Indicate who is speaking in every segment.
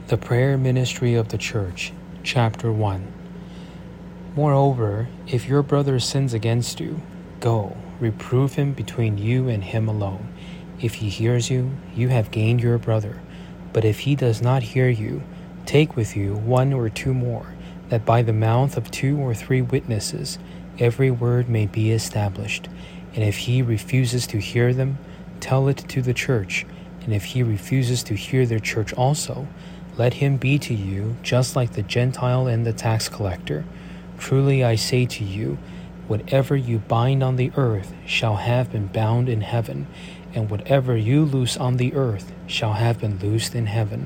Speaker 1: The Prayer Ministry of the Church, Chapter 1. Moreover, if your brother sins against you, go, reprove him between you and him alone. If he hears you, you have gained your brother. But if he does not hear you, take with you 1 or 2 more, that by the mouth of 2 or 3 witnesses every word may be established. And if he refuses to hear them, tell it to the church. And if he refuses to hear the church also, let him be to you just like the Gentile and the tax collector. Truly I say to you, whatever you bind on the earth shall have been bound in heaven, and whatever you loose on the earth shall have been loosed in heaven.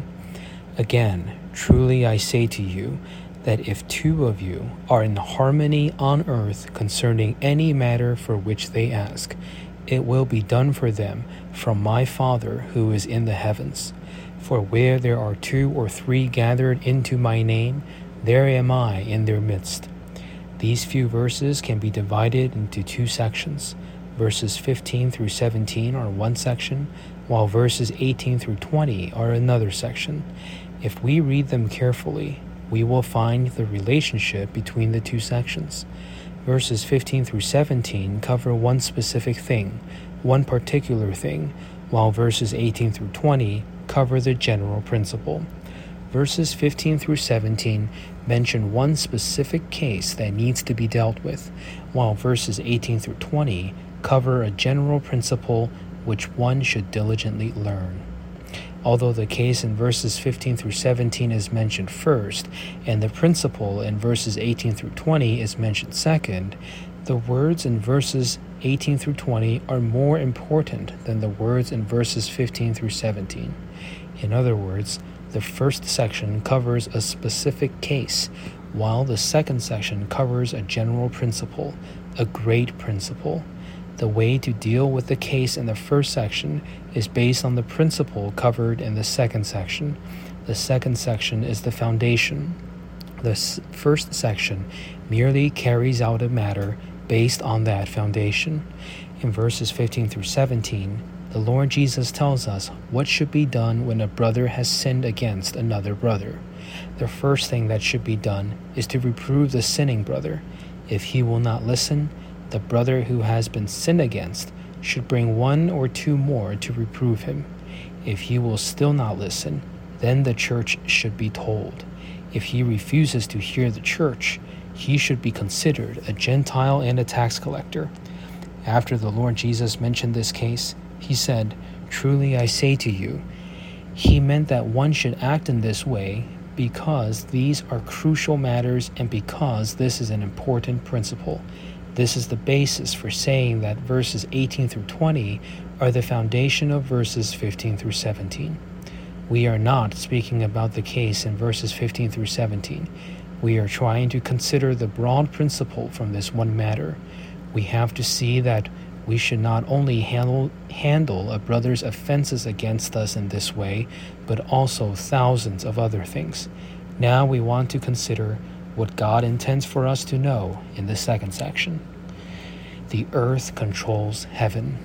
Speaker 1: Again, truly I say to you, that if 2 of you are in harmony on earth concerning any matter for which they ask, it will be done for them from my Father who is in the heavens. For where there are 2 or 3 gathered into my name, there am I in their midst. These few verses can be divided into 2 sections. Verses 15 through 17 are one section, while verses 18 through 20 are another section. If we read them carefully, we will find the relationship between the 2 sections. Verses 15 through 17 cover one specific thing, one particular thing, while verses 18 through 20 cover the general principle. Verses 15 through 17 mention one specific case that needs to be dealt with, while verses 18 through 20 cover a general principle which one should diligently learn. Although the case in verses 15 through 17 is mentioned first, and the principle in verses 18 through 20 is mentioned second, the words in verses 18 through 20 are more important than the words in verses 15 through 17. In other words, the first section covers a specific case, while the second section covers a general principle, a great principle. The way to deal with the case in the first section is based on the principle covered in the second section. The second section is the foundation. The first section merely carries out a matter based on that foundation. In verses 15 through 17, the Lord Jesus tells us what should be done when a brother has sinned against another brother. The first thing that should be done is to reprove the sinning brother. If he will not listen, the brother who has been sinned against should bring 1 or 2 more to reprove him. If he will still not listen, then the church should be told. If he refuses to hear the church, he should be considered a Gentile and a tax collector. After the Lord Jesus mentioned this case, he said, "Truly I say to you." He meant that one should act in this way because these are crucial matters and because this is an important principle. This is the basis for saying that verses 18 through 20 are the foundation of verses 15 through 17. We are not speaking about the case in verses 15 through 17. We are trying to consider the broad principle from this one matter. We have to see that we should not only handle a brother's offenses against us in this way, but also thousands of other things. Now we want to consider what God intends for us to know in the second section. The earth controls heaven.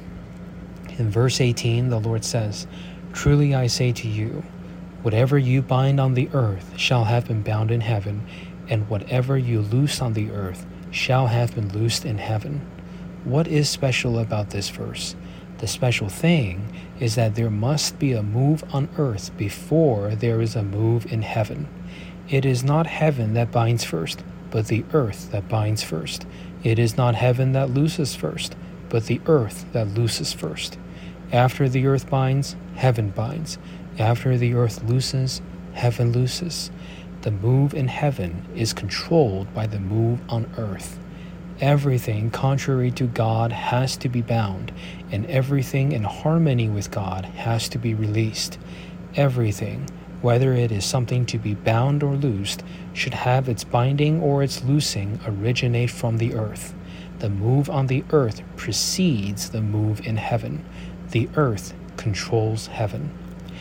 Speaker 1: In verse 18, the Lord says, "Truly I say to you, whatever you bind on the earth shall have been bound in heaven, and whatever you loose on the earth shall have been loosed in heaven." What is special about this verse? The special thing is that there must be a move on earth before there is a move in heaven. It is not heaven that binds first, but the earth that binds first. It is not heaven that looses first, but the earth that looses first. After the earth binds, heaven binds. After the earth looses, heaven looses. The move in heaven is controlled by the move on earth. Everything contrary to God has to be bound, and everything in harmony with God has to be released. Everything, whether it is something to be bound or loosed, should have its binding or its loosing originate from the earth. The move on the earth precedes the move in heaven. The earth controls heaven.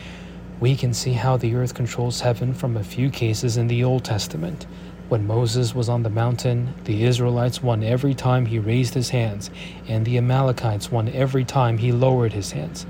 Speaker 1: We can see how the earth controls heaven from a few cases in the Old Testament. When Moses was on the mountain, the Israelites won every time he raised his hands, and the Amalekites won every time he lowered his hands.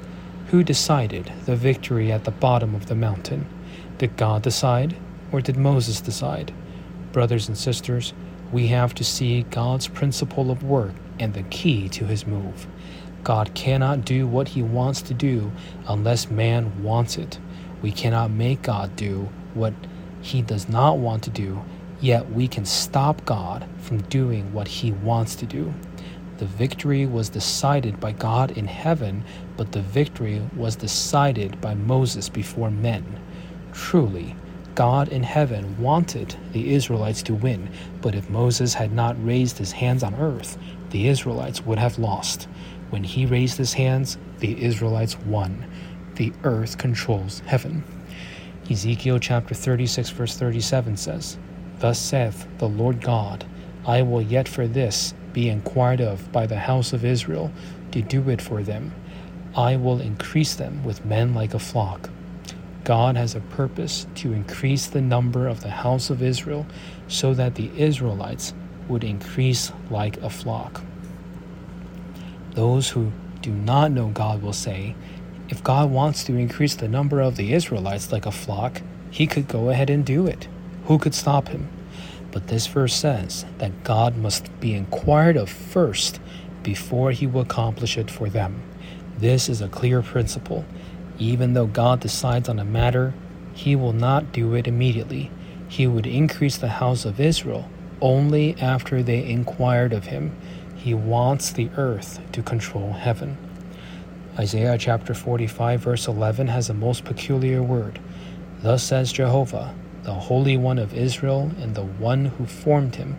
Speaker 1: Who decided the victory at the bottom of the mountain? Did God decide, or did Moses decide? Brothers and sisters, we have to see God's principle of work and the key to his move. God cannot do what he wants to do unless man wants it. We cannot make God do what he does not want to do, yet we can stop God from doing what he wants to do. The victory was decided by God in heaven, but the victory was decided by Moses before men. Truly, God in heaven wanted the Israelites to win, but if Moses had not raised his hands on earth, the Israelites would have lost. When he raised his hands, the Israelites won. The earth controls heaven. Ezekiel chapter 36 verse 37 says, "Thus saith the Lord God, I will yet for this be inquired of by the house of Israel, to do it for them. I will increase them with men like a flock." God has a purpose to increase the number of the house of Israel so that the Israelites would increase like a flock. Those who do not know God will say, if God wants to increase the number of the Israelites like a flock, he could go ahead and do it. Who could stop him? But this verse says that God must be inquired of first before he will accomplish it for them. This is a clear principle. Even though God decides on a matter, he will not do it immediately. He would increase the house of Israel only after they inquired of him. He wants the earth to control heaven. Isaiah chapter 45 verse 11 has a most peculiar word. Thus says Jehovah, the Holy One of Israel and the one who formed him.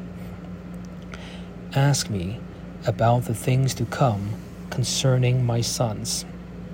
Speaker 1: Ask me about the things to come concerning my sons.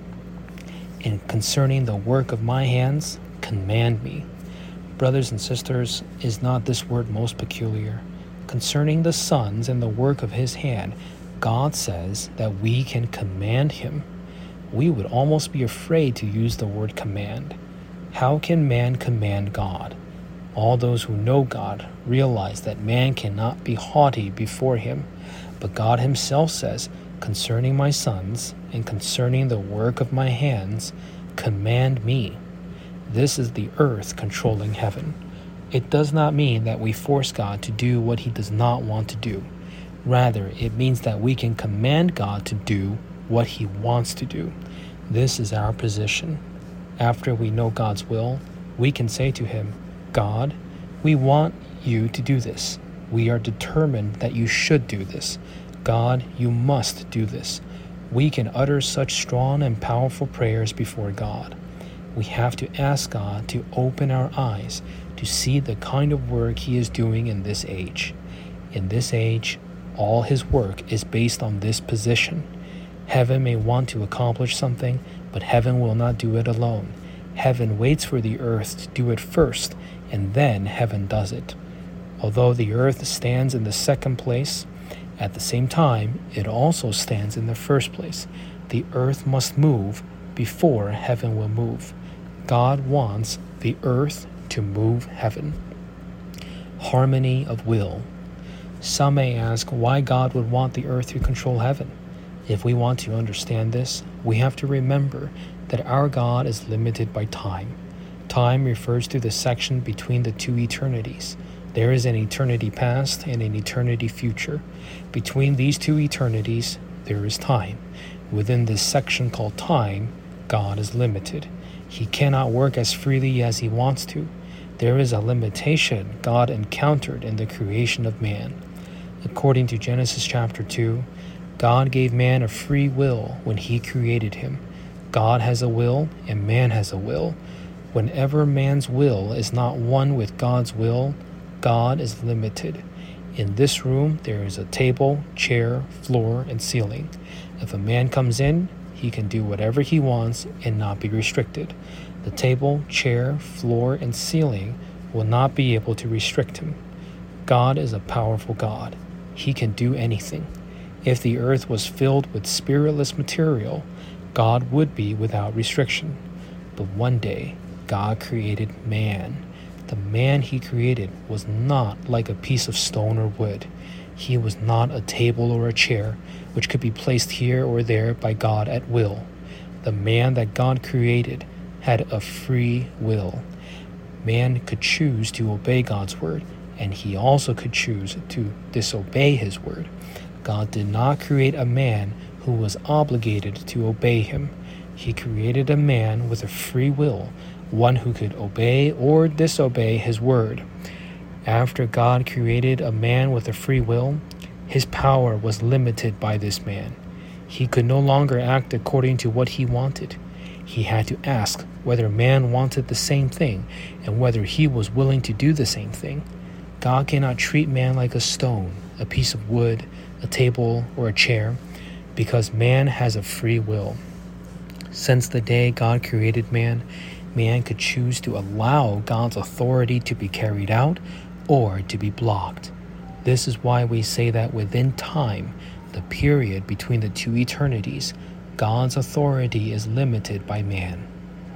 Speaker 1: And concerning the work of my hands, command me. Brothers and sisters, is not this word most peculiar? Concerning the sons and the work of his hand, God says that we can command him. We would almost be afraid to use the word command. How can man command God? All those who know God realize that man cannot be haughty before him. But God himself says, concerning my sons and concerning the work of my hands, command me. This is the earth controlling heaven. It does not mean that we force God to do what he does not want to do. Rather, it means that we can command God to do what he wants to do. This is our position. After we know God's will, we can say to him, God, we want you to do this. We are determined that you should do this. God, you must do this. We can utter such strong and powerful prayers before God. We have to ask God to open our eyes to see the kind of work he is doing in this age. In this age, all his work is based on this position. Heaven may want to accomplish something, but heaven will not do it alone. Heaven waits for the earth to do it first, and then heaven does it. Although the earth stands in the second place, at the same time, it also stands in the first place. The earth must move before heaven will move. God wants the earth to move heaven. Harmony of will. Some may ask why God would want the earth to control heaven. If we want to understand this, we have to remember that our God is limited by time. Time refers to the section between the two eternities. There is an eternity past and an eternity future. Between these two eternities, there is time. Within this section called time, God is limited. He cannot work as freely as he wants to. There is a limitation God encountered in the creation of man. According to Genesis chapter 2, God gave man a free will when he created him. God has a will and man has a will. Whenever man's will is not one with God's will, God is limited. In this room, there is a table, chair, floor, and ceiling. If a man comes in, he can do whatever he wants and not be restricted. The table, chair, floor, and ceiling will not be able to restrict him. God is a powerful God. He can do anything. If the earth was filled with spiritless material, God would be without restriction. But one day, God created man. The man he created was not like a piece of stone or wood. He was not a table or a chair, which could be placed here or there by God at will. The man that God created had a free will. Man could choose to obey God's word, and he also could choose to disobey his word. God did not create a man who was obligated to obey him. He created a man with a free will, one who could obey or disobey his word. After God created a man with a free will, his power was limited by this man. He could no longer act according to what he wanted. He had to ask whether man wanted the same thing and whether he was willing to do the same thing. God cannot treat man like a stone, a piece of wood, a table, or a chair, because man has a free will. Since the day God created man, man could choose to allow God's authority to be carried out or to be blocked. This is why we say that within time, the period between the two eternities, God's authority is limited by man.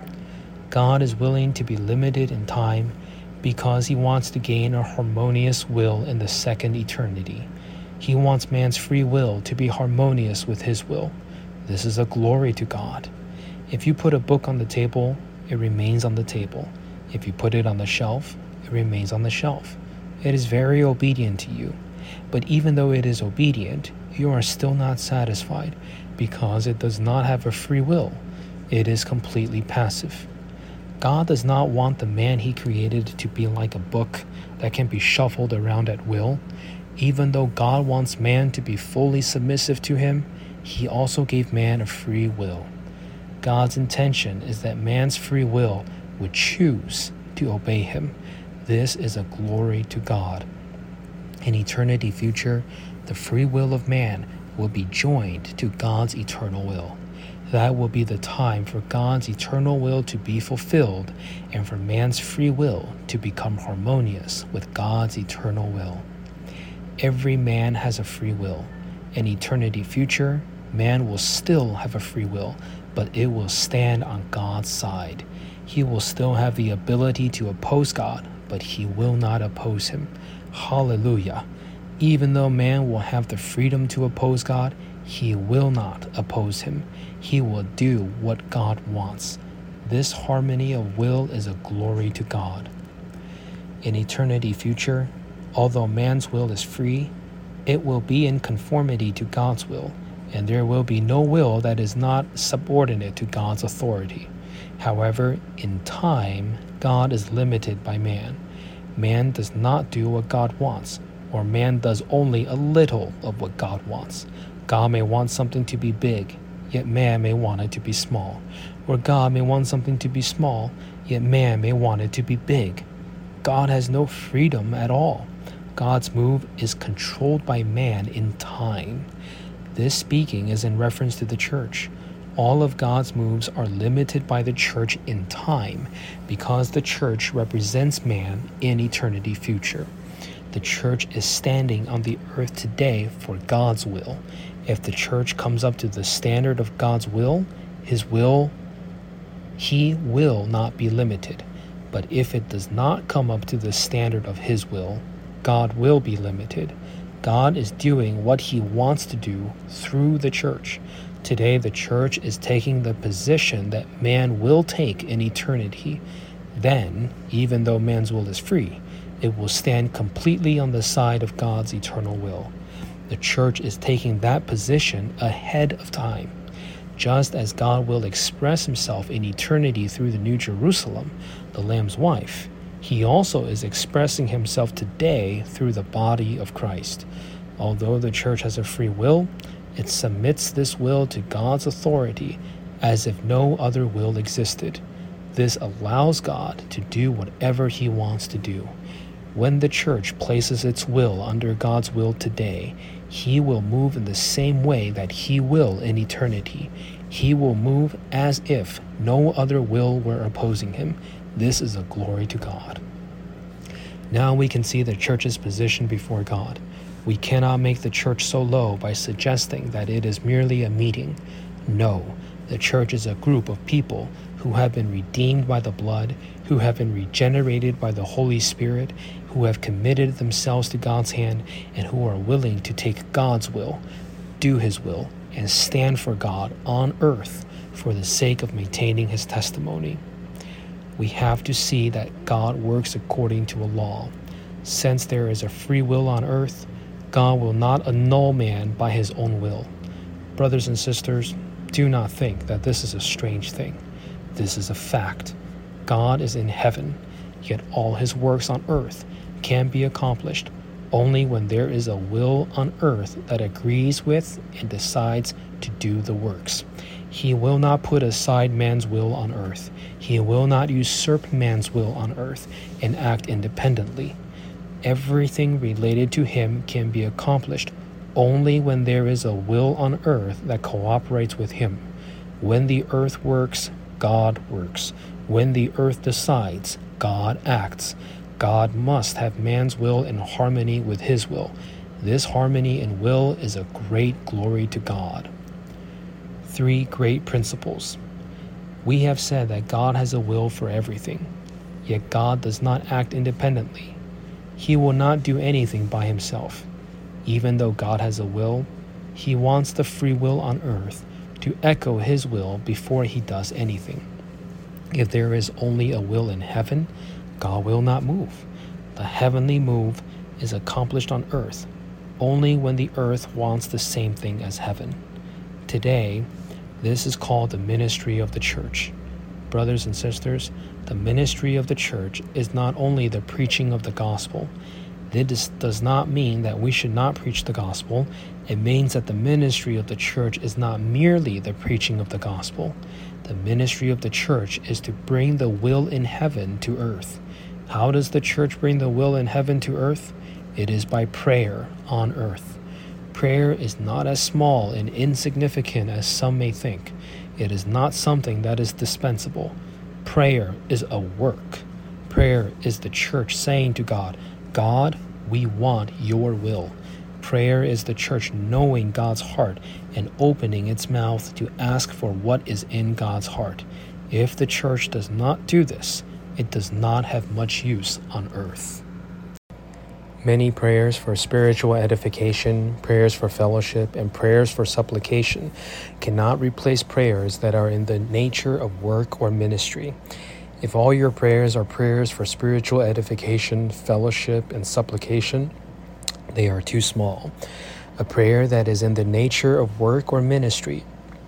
Speaker 1: God is willing to be limited in time because he wants to gain a harmonious will in the second eternity. He wants man's free will to be harmonious with his will. This is a glory to God. If you put a book on the table, it remains on the table. If you put it on the shelf, it remains on the shelf. It is very obedient to you. But even though it is obedient, you are still not satisfied because it does not have a free will. It is completely passive. God does not want the man he created to be like a book that can be shuffled around at will. Even though God wants man to be fully submissive to him, he also gave man a free will. God's intention is that man's free will would choose to obey him. This is a glory to God. In eternity future, the free will of man will be joined to God's eternal will. That will be the time for God's eternal will to be fulfilled and for man's free will to become harmonious with God's eternal will. Every man has a free will. In eternity future, man will still have a free will, but it will stand on God's side. He will still have the ability to oppose God, but he will not oppose him. Hallelujah. Even though man will have the freedom to oppose God, he will not oppose him. He will do what God wants. This harmony of will is a glory to God. In eternity future, although man's will is free, it will be in conformity to God's will, and there will be no will that is not subordinate to God's authority. However, in time, God is limited by man. Man does not do what God wants, or man does only a little of what God wants. God may want something to be big, yet man may want it to be small. Or God may want something to be small, yet man may want it to be big. God has no freedom at all. God's move is controlled by man in time. This speaking is in reference to the church. All of God's moves are limited by the church in time because the church represents man in eternity future. The church is standing on the earth today for God's will. If the church comes up to the standard of God's will, he will not be limited. But if it does not come up to the standard of his will, God will be limited. God is doing what he wants to do through the church. Today, the church is taking the position that man will take in eternity. Then, even though man's will is free, it will stand completely on the side of God's eternal will. The church is taking that position ahead of time. Just as God will express himself in eternity through the New Jerusalem, the Lamb's wife, he also is expressing himself today through the body of Christ. Although the church has a free will, it submits this will to God's authority as if no other will existed. This allows God to do whatever he wants to do. When the church places its will under God's will today, he will move in the same way that he will in eternity. He will move as if no other will were opposing him. This is a glory to God. Now we can see the church's position before God. We cannot make the church so low by suggesting that it is merely a meeting. No, the church is a group of people who have been redeemed by the blood, who have been regenerated by the Holy Spirit, who have committed themselves to God's hand, and who are willing to take God's will, do his will, and stand for God on earth for the sake of maintaining his testimony. We have to see that God works according to a law. Since there is a free will on earth, God will not annul man by his own will. Brothers and sisters, do not think that this is a strange thing. This is a fact. God is in heaven, yet all his works on earth can be accomplished only when there is a will on earth that agrees with and decides to do the works. He will not put aside man's will on earth. He will not usurp man's will on earth and act independently. Everything related to him can be accomplished only when there is a will on earth that cooperates with him. When the earth works, God works. When the earth decides, God acts. God must have man's will in harmony with his will. This harmony in will is a great glory to God. 3 great principles. We have said that God has a will for everything, yet God does not act independently. He will not do anything by himself. Even though God has a will, he wants the free will on earth to echo his will before he does anything. If there is only a will in heaven, God will not move. The heavenly move is accomplished on earth only when the earth wants the same thing as heaven. Today, this is called the ministry of the church. Brothers and sisters, the ministry of the church is not only the preaching of the gospel. This does not mean that we should not preach the gospel. It means that the ministry of the church is not merely the preaching of the gospel. The ministry of the church is to bring the will in heaven to earth. How does the church bring the will in heaven to earth? It is by prayer on earth. Prayer is not as small and insignificant as some may think. It is not something that is dispensable. Prayer is a work. Prayer is the church saying to God, God, we want your will. Prayer is the church knowing God's heart and opening its mouth to ask for what is in God's heart. If the church does not do this, it does not have much use on earth. Many prayers for spiritual edification, prayers for fellowship, and prayers for supplication cannot replace prayers that are in the nature of work or ministry. If all your prayers are prayers for spiritual edification, fellowship, and supplication, they are too small. A prayer that is in the nature of work or ministry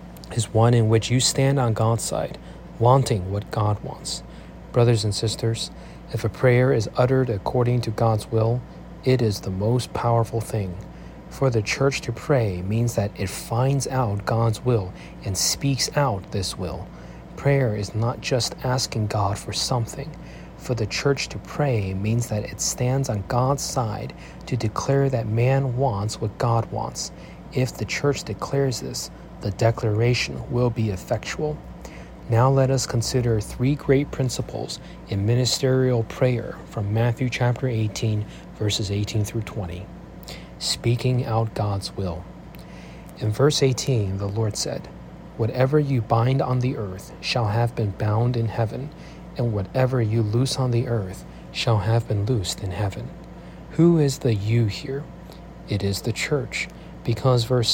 Speaker 1: is one in which you stand on God's side, wanting what God wants. Brothers and sisters, if a prayer is uttered according to God's will, it is the most powerful thing. For the church to pray means that it finds out God's will and speaks out this will. Prayer is not just asking God for something. For the church to pray means that it stands on God's side to declare that man wants what God wants. If the church declares this, the declaration will be effectual. Now let us consider 3 great principles in ministerial prayer from Matthew chapter 18, verses 18 through 20. Speaking out God's will. In verse 18, the Lord said, "Whatever you bind on the earth shall have been bound in heaven, and whatever you loose on the earth shall have been loosed in heaven." Who is the you here? It is the church, because verse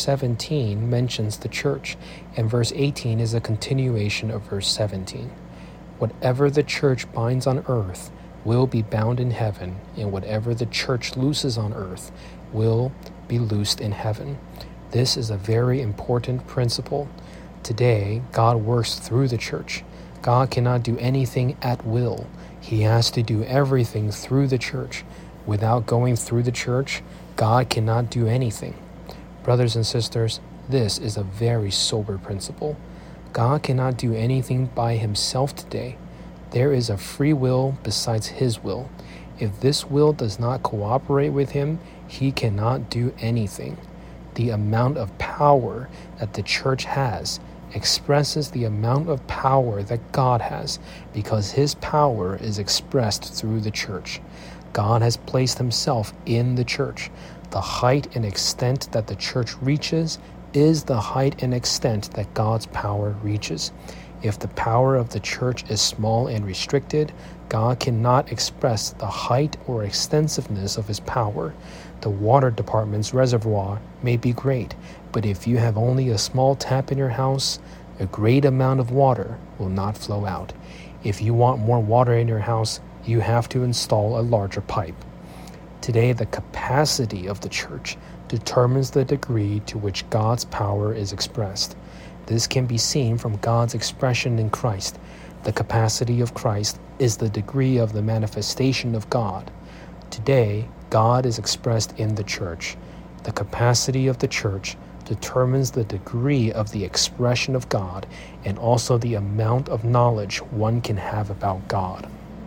Speaker 1: 17 mentions the church, and verse 18 is a continuation of verse 17. Whatever the church binds on earth will be bound in heaven, and whatever the church looses on earth will be loosed in heaven. This is a very important principle. Today, God works through the church. God cannot do anything at will. He has to do everything through the church. Without going through the church, God cannot do anything. Brothers and sisters, this is a very sober principle. God cannot do anything by himself today. There is a free will besides his will. If this will does not cooperate with him, he cannot do anything. The amount of power that the church has expresses the amount of power that God has, because his power is expressed through the church. God has placed himself in the church. The height and extent that the church reaches is the height and extent that God's power reaches. If the power of the church is small and restricted, God cannot express the height or extensiveness of his power. The water department's reservoir may be great, but if you have only a small tap in your house, a great amount of water will not flow out. If you want more water in your house, you have to install a larger pipe. Today, the capacity of the church determines the degree to which God's power is expressed. This can be seen from God's expression in Christ. The capacity of Christ is the degree of the manifestation of God. Today, God is expressed in the church. The capacity of the church determines the degree of the expression of God and also the amount of knowledge one can have about God.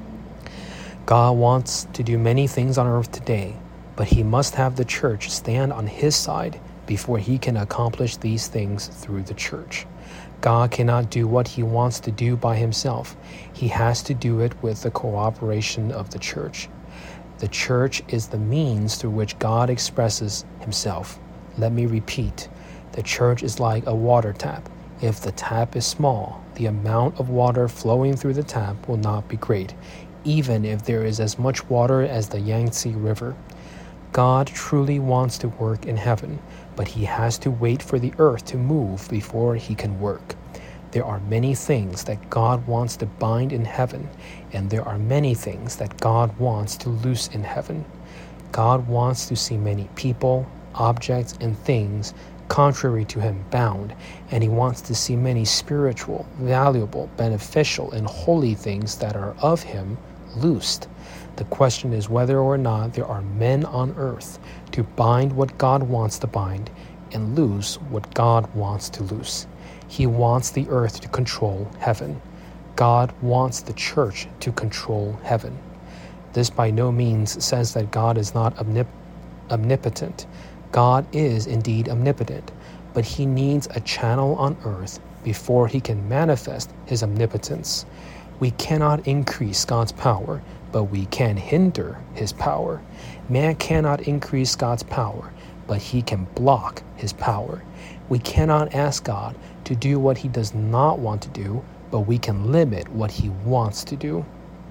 Speaker 1: God wants to do many things on earth today, but he must have the church stand on his side before he can accomplish these things through the church. God cannot do what he wants to do by himself. He has to do it with the cooperation of the church. The church is the means through which God expresses himself. Let me repeat. The church is like a water tap. If the tap is small, the amount of water flowing through the tap will not be great, even if there is as much water as the Yangtze River. God truly wants to work in heaven, but he has to wait for the earth to move before he can work. There are many things that God wants to bind in heaven, and there are many things that God wants to loose in heaven. God wants to see many people, objects, and things contrary to him bound, and he wants to see many spiritual, valuable, beneficial, and holy things that are of him loosed. The question is whether or not there are men on earth to bind what God wants to bind and loose what God wants to loose. He wants the earth to control heaven. God wants the church to control heaven. This by no means says that God is not omnipotent. God is indeed omnipotent, but he needs a channel on earth before he can manifest his omnipotence. We cannot increase God's power, but we can hinder his power. Man cannot increase God's power, but he can block his power. We cannot ask God to do what he does not want to do, but we can limit what he wants to do.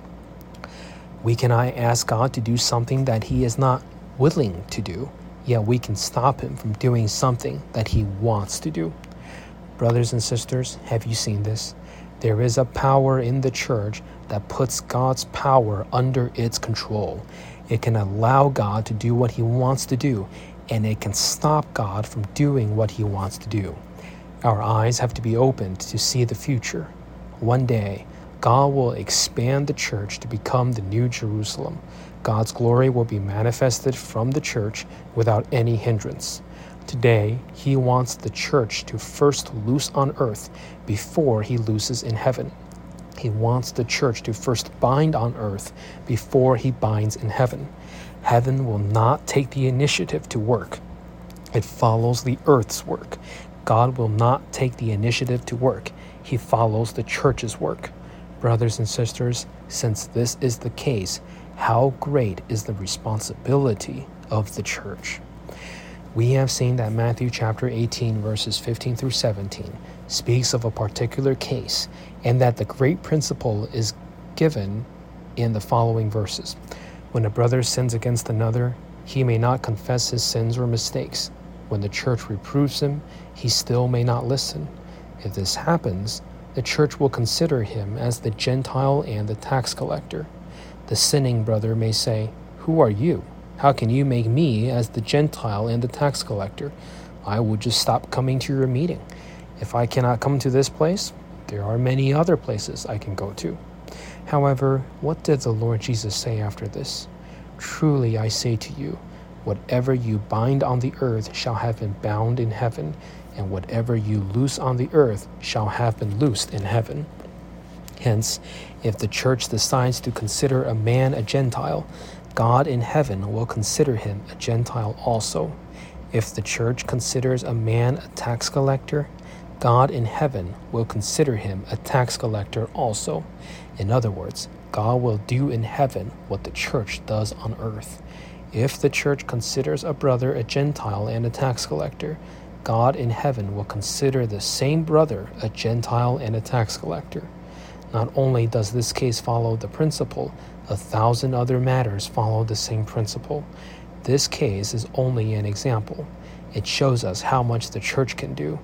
Speaker 1: We cannot ask God to do something that he is not willing to do, yet we can stop him from doing something that he wants to do. Brothers and sisters, have you seen this? There is a power in the church that puts God's power under its control. It can allow God to do what he wants to do, and it can stop God from doing what he wants to do. Our eyes have to be opened to see the future. One day, God will expand the church to become the New Jerusalem. God's glory will be manifested from the church without any hindrance. Today, he wants the church to first loose on earth before he looses in heaven. He wants the church to first bind on earth before he binds in heaven. Heaven will not take the initiative to work. It follows the earth's work. God will not take the initiative to work. He follows the church's work. Brothers and sisters, since this is the case, how great is the responsibility of the church? We have seen that Matthew chapter 18 verses 15 through 17 speaks of a particular case, and that the great principle is given in the following verses. When a brother sins against another, he may not confess his sins or mistakes. When the church reproves him, he still may not listen. If this happens, the church will consider him as the Gentile and the tax collector. The sinning brother may say, "Who are you? How can you make me as the Gentile and the tax collector? I will just stop coming to your meeting. If I cannot come to this place, there are many other places I can go to." However, what did the Lord Jesus say after this? "Truly I say to you, whatever you bind on the earth shall have been bound in heaven, and whatever you loose on the earth shall have been loosed in heaven." Hence, if the church decides to consider a man a Gentile, God in heaven will consider him a Gentile also. If the church considers a man a tax collector, God in heaven will consider him a tax collector also. In other words, God will do in heaven what the church does on earth. If the church considers a brother a Gentile and a tax collector, God in heaven will consider the same brother a Gentile and a tax collector. Not only does this case follow the principle, 1,000 other matters follow the same principle. This case is only an example. It shows us how much the church can do.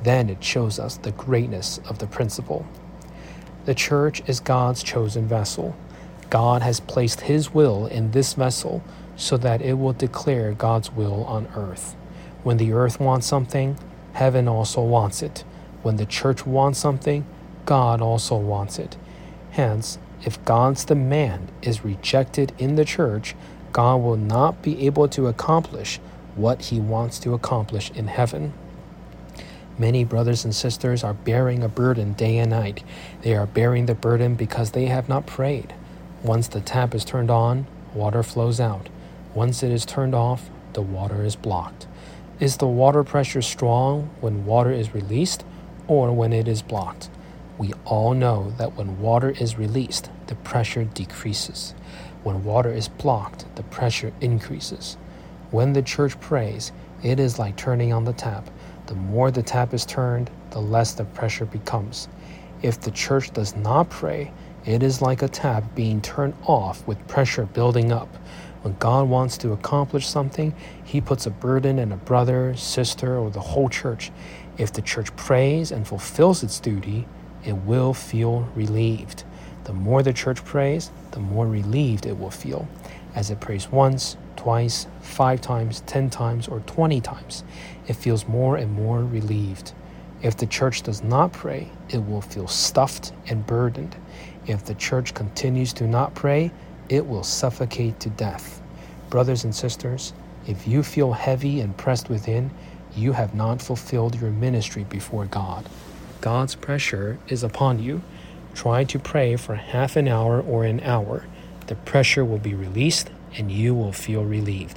Speaker 1: then it shows us the greatness of the principle. The church is God's chosen vessel. God has placed His will in this vessel so that it will declare God's will on earth. When the earth wants something, heaven also wants it. When the church wants something, God also wants it. Hence, if God's demand is rejected in the church, God will not be able to accomplish what He wants to accomplish in heaven. Many brothers and sisters are bearing a burden day and night. They are bearing the burden because they have not prayed. Once the tap is turned on, water flows out. Once it is turned off, the water is blocked. Is the water pressure strong when water is released or when it is blocked? We all know that when water is released, the pressure decreases. When water is blocked, the pressure increases. When the church prays, it is like turning on the tap. The more the tap is turned, the less the pressure becomes. If the church does not pray, it is like a tap being turned off with pressure building up. When God wants to accomplish something, He puts a burden on a brother, sister, or the whole church. If the church prays and fulfills its duty, it will feel relieved. The more the church prays, the more relieved it will feel. As it prays once, twice, 5 times, 10 times, or 20 times, it feels more and more relieved. If the church does not pray, it will feel stuffed and burdened. If the church continues to not pray, it will suffocate to death. Brothers and sisters, if you feel heavy and pressed within, you have not fulfilled your ministry before God. God's pressure is upon you. Try to pray for half an hour or an hour. The pressure will be released and you will feel relieved.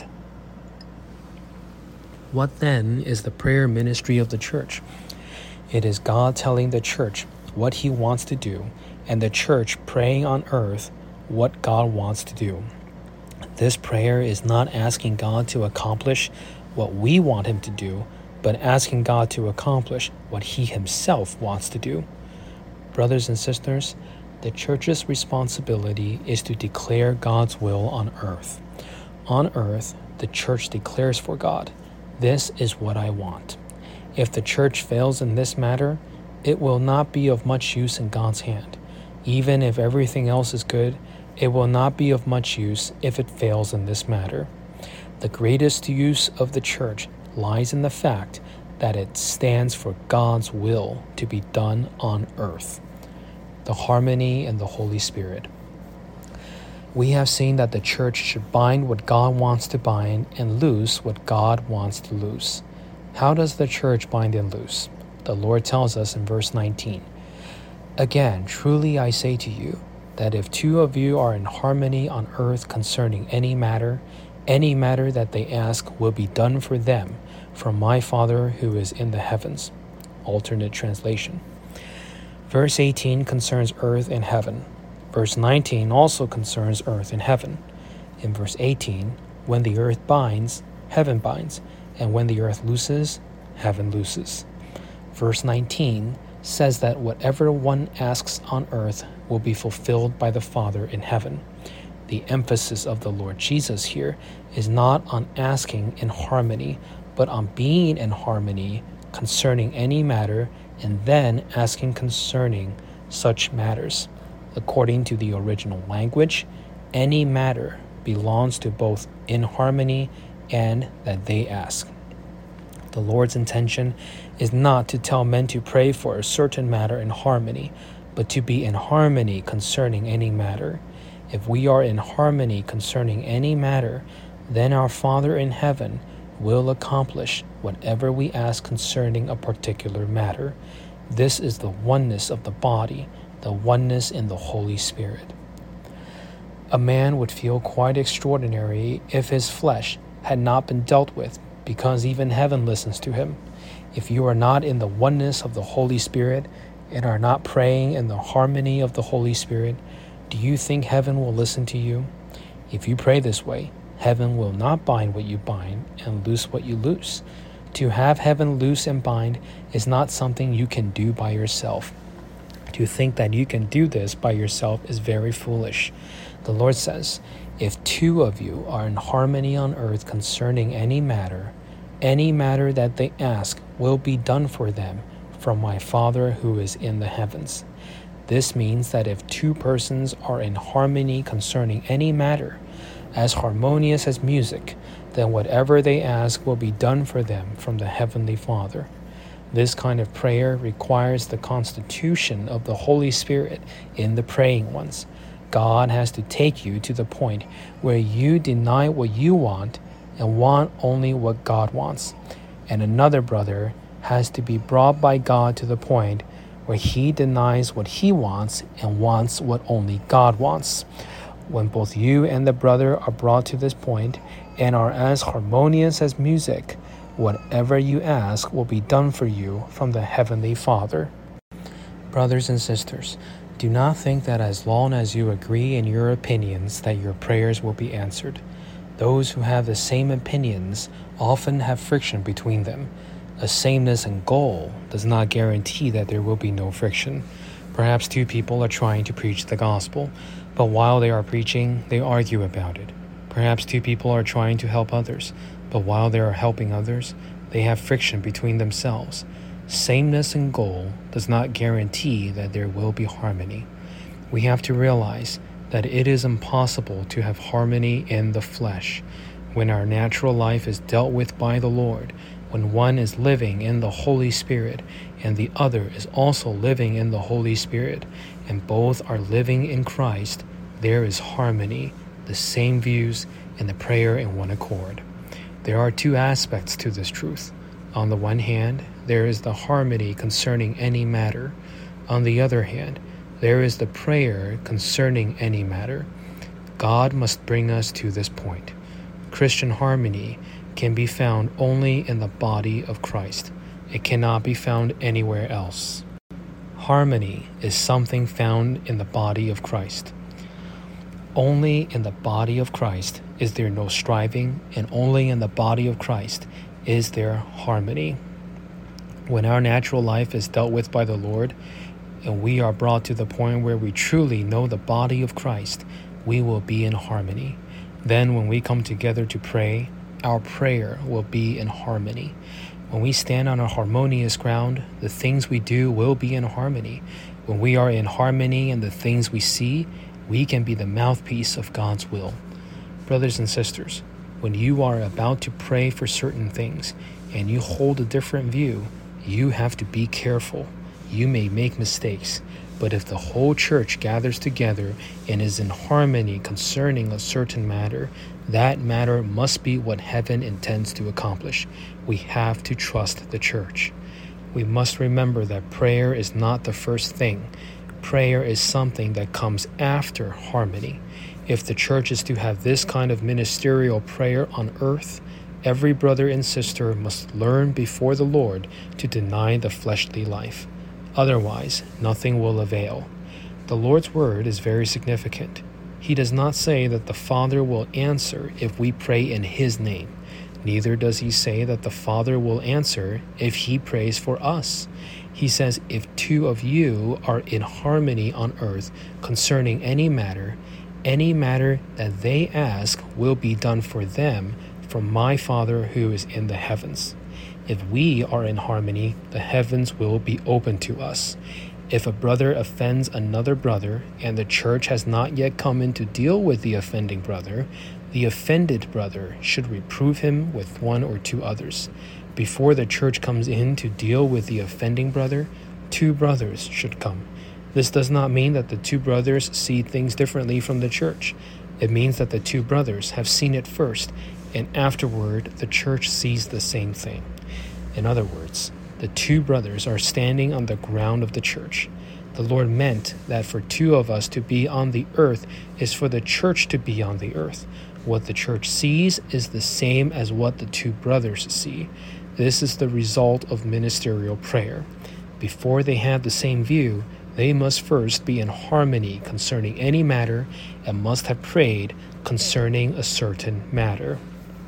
Speaker 1: What then is the prayer ministry of the church? It is God telling the church what He wants to do, and the church praying on earth what God wants to do. This prayer is not asking God to accomplish what we want Him to do, but asking God to accomplish what He Himself wants to do. Brothers and sisters, the church's responsibility is to declare God's will on earth. On earth, the church declares for God, "This is what I want." If the church fails in this matter, it will not be of much use in God's hand. Even if everything else is good, it will not be of much use if it fails in this matter. The greatest use of the church lies in the fact that it stands for God's will to be done on earth. The harmony and the Holy Spirit. We have seen that the church should bind what God wants to bind and loose what God wants to loose. How does the church bind and loose? The Lord tells us in verse 19, "Again, truly I say to you, that if 2 of you are in harmony on earth concerning any matter that they ask will be done for them from my Father who is in the heavens." Alternate translation. Verse 18 concerns earth and heaven. Verse 19 also concerns earth and heaven. In verse 18, when the earth binds, heaven binds, and when the earth looses, heaven looses. Verse 19 says that whatever one asks on earth will be fulfilled by the Father in heaven. The emphasis of the Lord Jesus here is not on asking in harmony, but on being in harmony concerning any matter and then asking concerning such matters. According to the original language, any matter belongs to both in harmony and that they ask. The Lord's intention is not to tell men to pray for a certain matter in harmony, but to be in harmony concerning any matter. If we are in harmony concerning any matter, then our Father in heaven will accomplish whatever we ask concerning a particular matter. This is the oneness of the body, the oneness in the Holy Spirit. A man would feel quite extraordinary if his flesh had not been dealt with, because even heaven listens to him. If you are not in the oneness of the Holy Spirit and are not praying in the harmony of the Holy Spirit, do you think heaven will listen to you? If you pray this way, heaven will not bind what you bind and loose what you loose. To have heaven loose and bind is not something you can do by yourself. To think that you can do this by yourself is very foolish. The Lord says, if 2 of you are in harmony on earth concerning any matter that they ask will be done for them from my Father who is in the heavens. This means that if two persons are in harmony concerning any matter, as harmonious as music, then whatever they ask will be done for them from the Heavenly Father. This kind of prayer requires the constitution of the Holy Spirit in the praying ones. God has to take you to the point where you deny what you want and want only what God wants. And another brother has to be brought by God to the point where he denies what he wants and wants what only God wants. When both you and the brother are brought to this point and are as harmonious as music, whatever you ask will be done for you from the Heavenly Father. Brothers and sisters, do not think that as long as you agree in your opinions that your prayers will be answered. Those who have the same opinions often have friction between them. A sameness in goal does not guarantee that there will be no friction. Perhaps two people are trying to preach the gospel, but while they are preaching, they argue about it. Perhaps two people are trying to help others, but while they are helping others, they have friction between themselves. Sameness in goal does not guarantee that there will be harmony. We have to realize that it is impossible to have harmony in the flesh. When our natural life is dealt with by the Lord, when one is living in the Holy Spirit and the other is also living in the Holy Spirit, and both are living in Christ, there is harmony, the same views, and the prayer in one accord. There are two aspects to this truth. On the one hand, there is the harmony concerning any matter. On the other hand, there is the prayer concerning any matter. God must bring us to this point. Christian harmony can be found only in the body of Christ. It cannot be found anywhere else. Harmony is something found in the body of Christ. Only in the body of Christ is there no striving, and only in the body of Christ is there harmony. When our natural life is dealt with by the Lord, and we are brought to the point where we truly know the body of Christ, we will be in harmony. Then when we come together to pray, our prayer will be in harmony. When we stand on a harmonious ground, the things we do will be in harmony. When we are in harmony in the things we see, we can be the mouthpiece of God's will. Brothers and sisters, when you are about to pray for certain things and you hold a different view, you have to be careful. You may make mistakes, but if the whole church gathers together and is in harmony concerning a certain matter, that matter must be what heaven intends to accomplish. We have to trust the church. We must remember that prayer is not the first thing. Prayer is something that comes after harmony. If the church is to have this kind of ministerial prayer on earth, every brother and sister must learn before the Lord to deny the fleshly life. Otherwise, nothing will avail. The Lord's word is very significant. He does not say that the Father will answer if we pray in His name. Neither does He say that the Father will answer if He prays for us. He says, if two of you are in harmony on earth concerning any matter that they ask will be done for them from my Father who is in the heavens. If we are in harmony, the heavens will be open to us. If a brother offends another brother, and the church has not yet come in to deal with the offending brother, the offended brother should reprove him with one or two others. Before the church comes in to deal with the offending brother, two brothers should come. This does not mean that the two brothers see things differently from the church. It means that the two brothers have seen it first, and afterward the church sees the same thing. In other words, the two brothers are standing on the ground of the church. The Lord meant that for two of us to be on the earth is for the church to be on the earth. What the church sees is the same as what the two brothers see. This is the result of ministerial prayer. Before they have the same view, they must first be in harmony concerning any matter and must have prayed concerning a certain matter.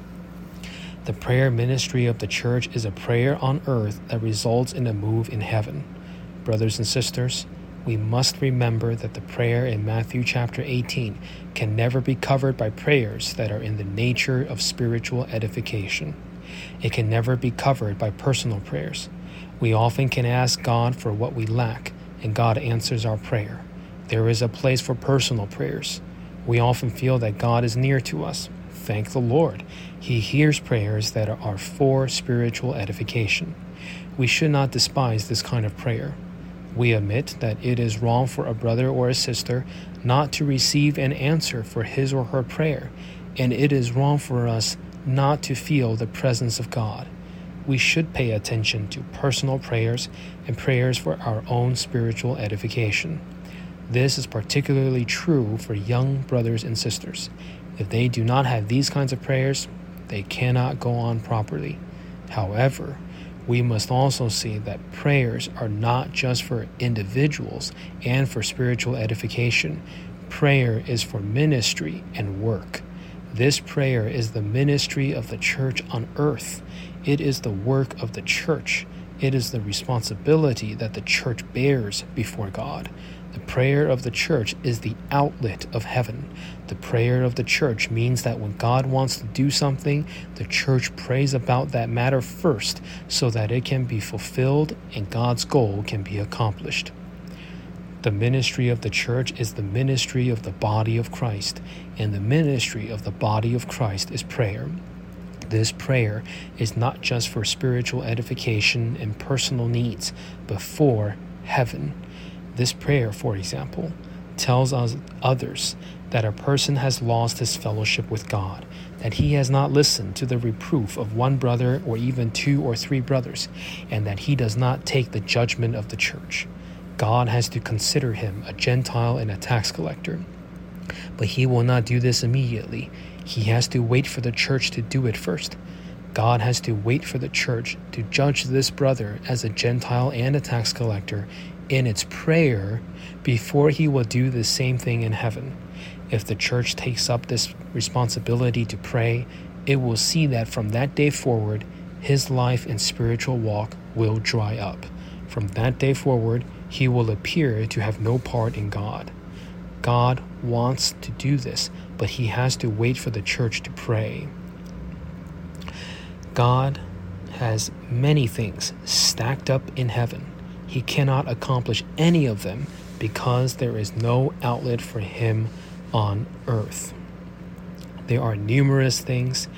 Speaker 1: The prayer ministry of the church is a prayer on earth that results in a move in heaven. Brothers and sisters, we must remember that the prayer in Matthew chapter 18 can never be covered by prayers that are in the nature of spiritual edification. It can never be covered by personal prayers. We often can ask God for what we lack, and God answers our prayer. There is a place for personal prayers. We often feel that God is near to us. Thank the Lord. He hears prayers that are for spiritual edification. We should not despise this kind of prayer. We admit that it is wrong for a brother or a sister not to receive an answer for his or her prayer, and it is wrong for us not to feel the presence of God. We should pay attention to personal prayers and prayers for our own spiritual edification. This is particularly true for young brothers and sisters. If they do not have these kinds of prayers, they cannot go on properly. However, we must also see that prayers are not just for individuals and for spiritual edification. Prayer is for ministry and work. This prayer is the ministry of the church on earth. It is the work of the church. It is the responsibility that the church bears before God. The prayer of the church is the outlet of heaven. The prayer of the church means that when God wants to do something, the church prays about that matter first so that it can be fulfilled and God's goal can be accomplished. The ministry of the church is the ministry of the body of Christ, and the ministry of the body of Christ is prayer. This prayer is not just for spiritual edification and personal needs, but for heaven. This prayer, for example, tells us others that a person has lost his fellowship with God, that he has not listened to the reproof of one brother or even 2 or 3 brothers, and that he does not take the judgment of the church. God has to consider him a Gentile and a tax collector. But he will not do this immediately. He has to wait for the church to do it first. God has to wait for the church to judge this brother as a Gentile and a tax collector in its prayer before he will do the same thing in heaven. If the church takes up this responsibility to pray, it will see that from that day forward, his life and spiritual walk will dry up. From that day forward, he will appear to have no part in God. God wants to do this, but he has to wait for the church to pray. God has many things stacked up in heaven. He cannot accomplish any of them because there is no outlet for him on earth. There are numerous things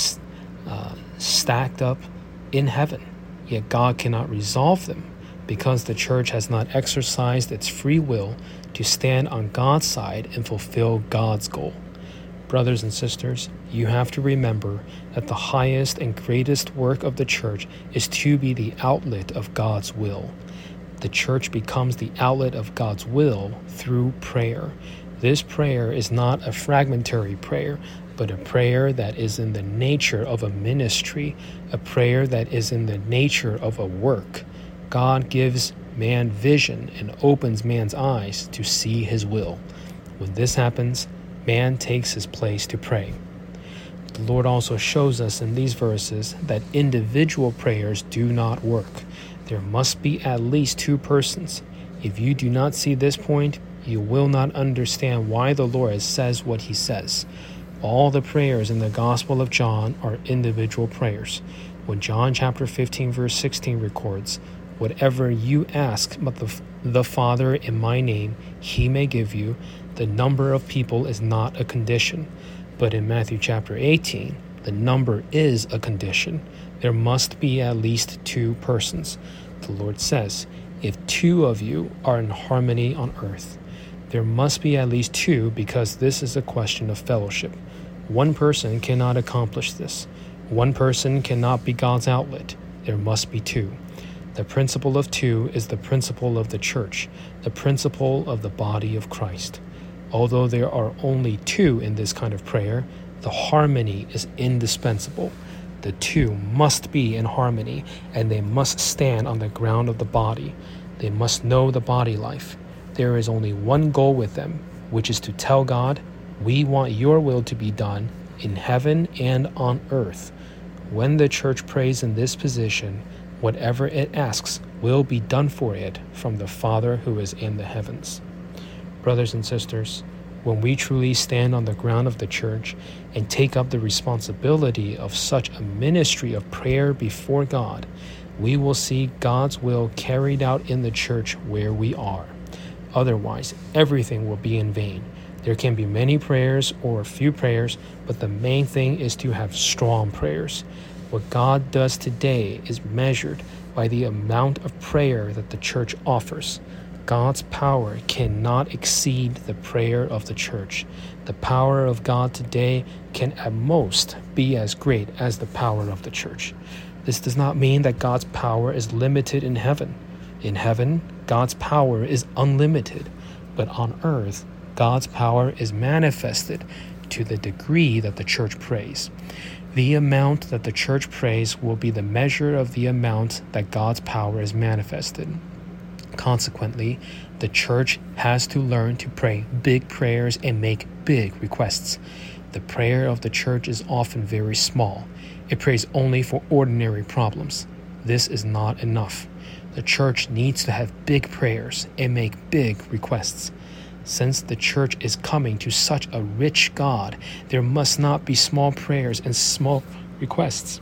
Speaker 1: stacked up in heaven, yet God cannot resolve them because the church has not exercised its free will to stand on God's side and fulfill God's goal. Brothers and sisters, you have to remember that the highest and greatest work of the church is to be the outlet of God's will. The church becomes the outlet of God's will through prayer. This prayer is not a fragmentary prayer, but a prayer that is in the nature of a ministry, a prayer that is in the nature of a work. God gives man vision and opens man's eyes to see his will. When this happens, man takes his place to pray. The Lord also shows us in these verses that individual prayers do not work. There must be at least 2 persons. If you do not see this point, you will not understand why the Lord says what he says. All the prayers in the Gospel of John are individual prayers. When John chapter 15 verse 16 records, "Whatever you ask but the Father in my name, he may give you," the number of people is not a condition. But in Matthew chapter 18, the number is a condition. There must be at least 2 persons. The Lord says, if 2 of you are in harmony on earth, there must be at least 2 because this is a question of fellowship. One person cannot accomplish this. One person cannot be God's outlet. There must be 2. The principle of 2 is the principle of the church, the principle of the body of Christ. Although there are only 2 in this kind of prayer, the harmony is indispensable. The 2 must be in harmony, and they must stand on the ground of the body. They must know the body life. There is only one goal with them, which is to tell God, "We want your will to be done in heaven and on earth." When the church prays in this position, whatever it asks will be done for it from the Father who is in the heavens. Brothers and sisters, when we truly stand on the ground of the church and take up the responsibility of such a ministry of prayer before God, we will see God's will carried out in the church where we are. Otherwise, everything will be in vain. There can be many prayers or few prayers, but the main thing is to have strong prayers. What God does today is measured by the amount of prayer that the church offers. God's power cannot exceed the prayer of the church. The power of God today can at most be as great as the power of the church. This does not mean that God's power is limited in heaven. In heaven, God's power is unlimited, but on earth, God's power is manifested to the degree that the church prays. The amount that the church prays will be the measure of the amount that God's power is manifested. Consequently, the church has to learn to pray big prayers and make big requests. The prayer of the church is often very small. It prays only for ordinary problems. This is not enough. The church needs to have big prayers and make big requests. Since the church is coming to such a rich God, there must not be small prayers and small requests.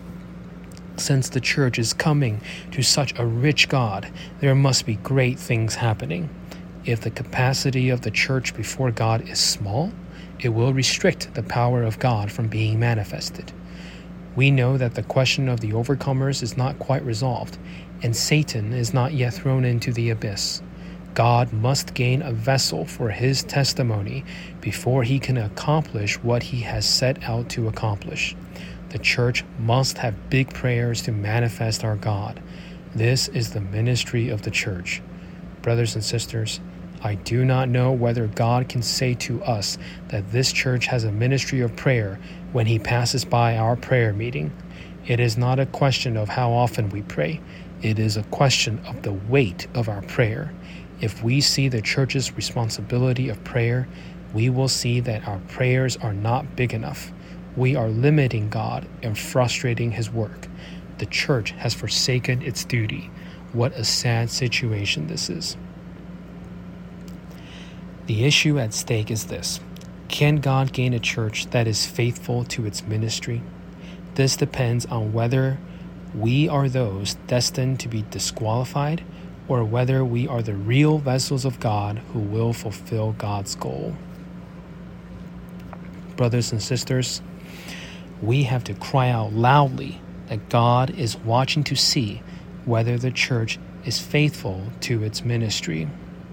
Speaker 1: Since the church is coming to such a rich God, there must be great things happening. If the capacity of the church before God is small, it will restrict the power of God from being manifested. We know that the question of the overcomers is not quite resolved, and Satan is not yet thrown into the abyss. God must gain a vessel for his testimony before he can accomplish what he has set out to accomplish. The church must have big prayers to manifest our God. This is the ministry of the church. Brothers and sisters, I do not know whether God can say to us that this church has a ministry of prayer when he passes by our prayer meeting. It is not a question of how often we pray. It is a question of the weight of our prayer. If we see the church's responsibility of prayer, we will see that our prayers are not big enough. We are limiting God and frustrating his work. The church has forsaken its duty. What a sad situation this is. The issue at stake is this: can God gain a church that is faithful to its ministry? This depends on whether we are those destined to be disqualified or whether we are the real vessels of God who will fulfill God's goal. Brothers and sisters, we have to cry out loudly that God is watching to see whether the church is faithful to its ministry.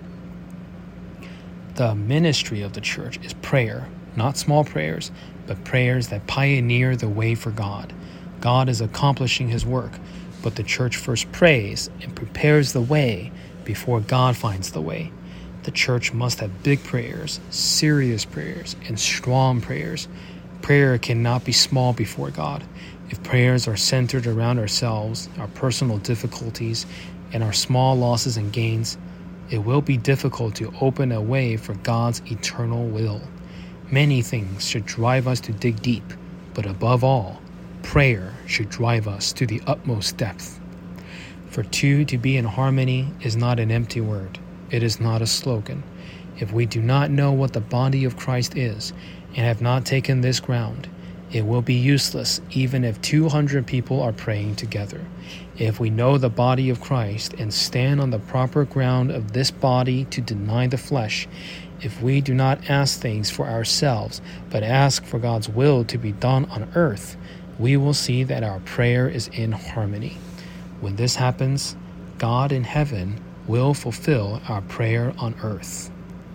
Speaker 1: The ministry of the church is prayer, not small prayers, but prayers that pioneer the way for God. God is accomplishing his work, but the church first prays and prepares the way before God finds the way. The church must have big prayers, serious prayers, and strong prayers. Prayer cannot be small before God. If prayers are centered around ourselves, our personal difficulties, and our small losses and gains, it will be difficult to open a way for God's eternal will. Many things should drive us to dig deep, but above all, prayer should drive us to the utmost depth. For two to be in harmony is not an empty word. It is not a slogan. If we do not know what the body of Christ is and have not taken this ground, it will be useless even if 200 people are praying together. If we know the body of Christ and stand on the proper ground of this body to deny the flesh, if we do not ask things for ourselves but ask for God's will to be done on earth, we will see that our prayer is in harmony. When this happens, God in heaven will fulfill our prayer on earth.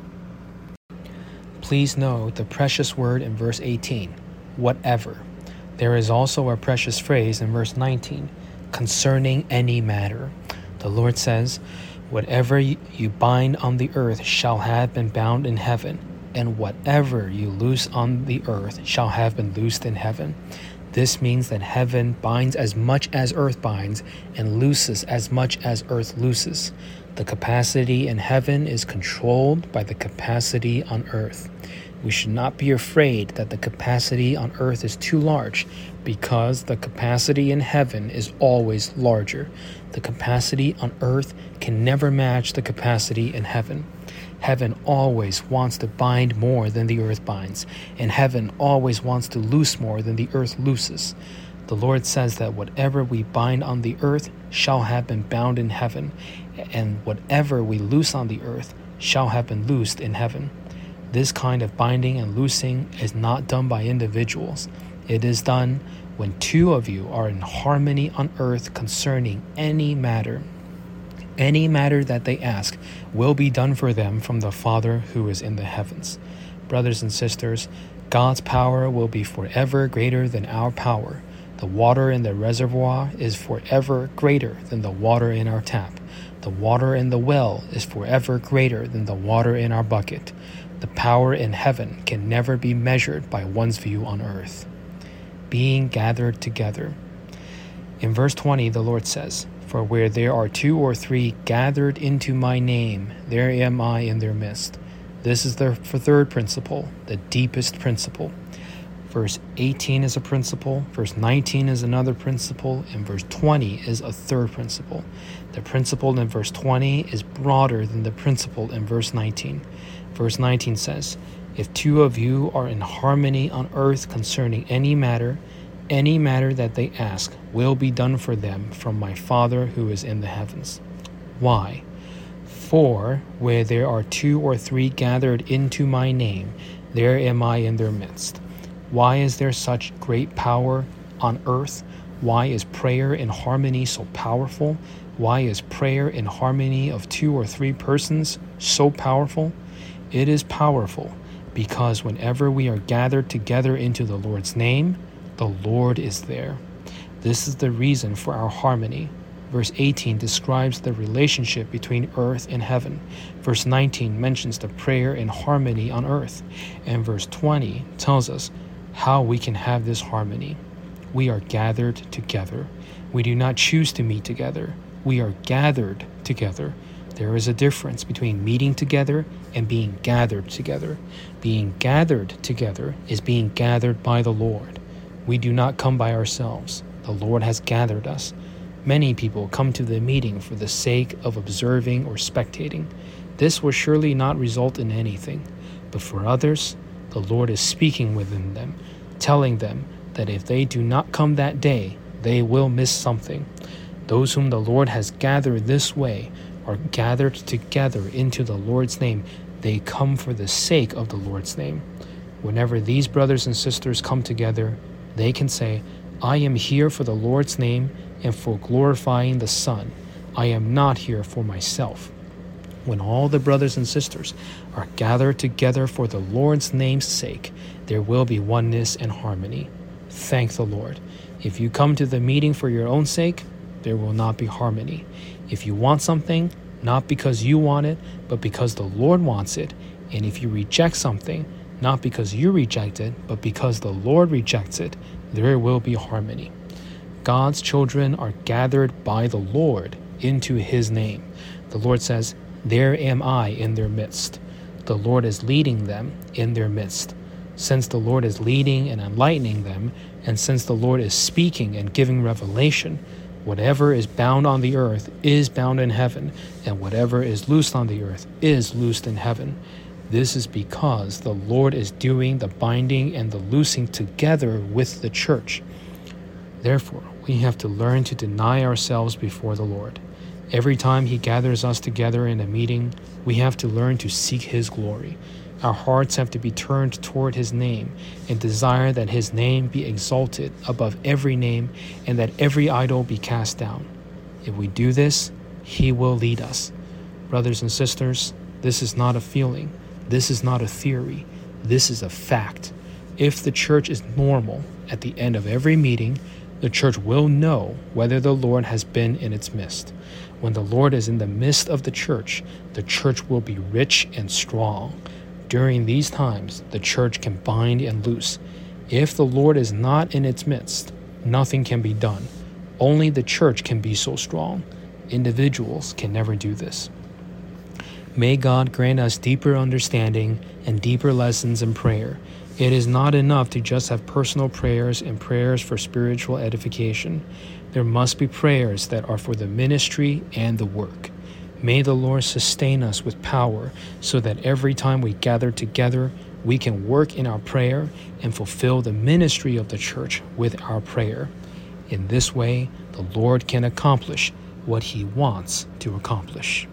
Speaker 1: Please note the precious word in verse 18, whatever. There is also a precious phrase in verse 19, concerning any matter. The Lord says, whatever you bind on the earth shall have been bound in heaven, and whatever you loose on the earth shall have been loosed in heaven. This means that heaven binds as much as earth binds and looses as much as earth looses. The capacity in heaven is controlled by the capacity on earth. We should not be afraid that the capacity on earth is too large, because the capacity in heaven is always larger. The capacity on earth can never match the capacity in heaven. Heaven always wants to bind more than the earth binds, and heaven always wants to loose more than the earth looses. The Lord says that whatever we bind on the earth shall have been bound in heaven, and whatever we loose on the earth shall have been loosed in heaven. This kind of binding and loosing is not done by individuals. It is done when two of you are in harmony on earth concerning any matter. Any matter that they ask will be done for them from the Father who is in the heavens. Brothers and sisters, God's power will be forever greater than our power. The water in the reservoir is forever greater than the water in our tap. The water in the well is forever greater than the water in our bucket. The power in heaven can never be measured by one's view on earth. Being gathered together. In verse 20, the Lord says, "For where there are 2 or 3 gathered into my name, there am I in their midst." This is the third principle, the deepest principle. Verse 18 is a principle, verse 19 is another principle, and verse 20 is a third principle. The principle in verse 20 is broader than the principle in verse 19. Verse 19 says, "If 2 of you are in harmony on earth concerning any matter that they ask will be done for them from my Father who is in the heavens." Why? "For where there are 2 or 3 gathered into my name, there am I in their midst." Why is there such great power on earth? Why is prayer in harmony so powerful? Why is prayer in harmony of 2 or 3 persons so powerful? It is powerful because whenever we are gathered together into the Lord's name, the Lord is there. This is the reason for our harmony. Verse 18 describes the relationship between earth and heaven. Verse 19 mentions the prayer in harmony on earth. And verse 20 tells us how we can have this harmony. We are gathered together. We do not choose to meet together. We are gathered together. There is a difference between meeting together and being gathered together. Being gathered together is being gathered by the Lord. We do not come by ourselves. The Lord has gathered us. Many people come to the meeting for the sake of observing or spectating. This will surely not result in anything. But for others, the Lord is speaking within them, telling them that if they do not come that day, they will miss something. Those whom the Lord has gathered this way are gathered together into the Lord's name. They come for the sake of the Lord's name. Whenever these brothers and sisters come together, they can say, "I am here for the Lord's name and for glorifying the Son. I am not here for myself." When all the brothers and sisters are gathered together for the Lord's name's sake, there will be oneness and harmony. Thank the Lord. If you come to the meeting for your own sake, there will not be harmony. If you want something, not because you want it, but because the Lord wants it, and if you reject something, not because you reject it, but because the Lord rejects it, there will be harmony. God's children are gathered by the Lord into His name. The Lord says, "There am I in their midst." The Lord is leading them in their midst. Since the Lord is leading and enlightening them, and since the Lord is speaking and giving revelation, whatever is bound on the earth is bound in heaven, and whatever is loosed on the earth is loosed in heaven. This is because the Lord is doing the binding and the loosing together with the church. Therefore, we have to learn to deny ourselves before the Lord. Every time He gathers us together in a meeting, we have to learn to seek His glory. Our hearts have to be turned toward His name and desire that His name be exalted above every name and that every idol be cast down. If we do this, He will lead us. Brothers and sisters, this is not a feeling. This is not a theory. This is a fact. If the church is normal, at the end of every meeting, the church will know whether the Lord has been in its midst. When the Lord is in the midst of the church will be rich and strong. During these times, the church can bind and loose. If the Lord is not in its midst, nothing can be done. Only the church can be so strong. Individuals can never do this. May God grant us deeper understanding and deeper lessons in prayer. It is not enough to just have personal prayers and prayers for spiritual edification. There must be prayers that are for the ministry and the work. May the Lord sustain us with power so that every time we gather together, we can work in our prayer and fulfill the ministry of the church with our prayer. In this way, the Lord can accomplish what he wants to accomplish.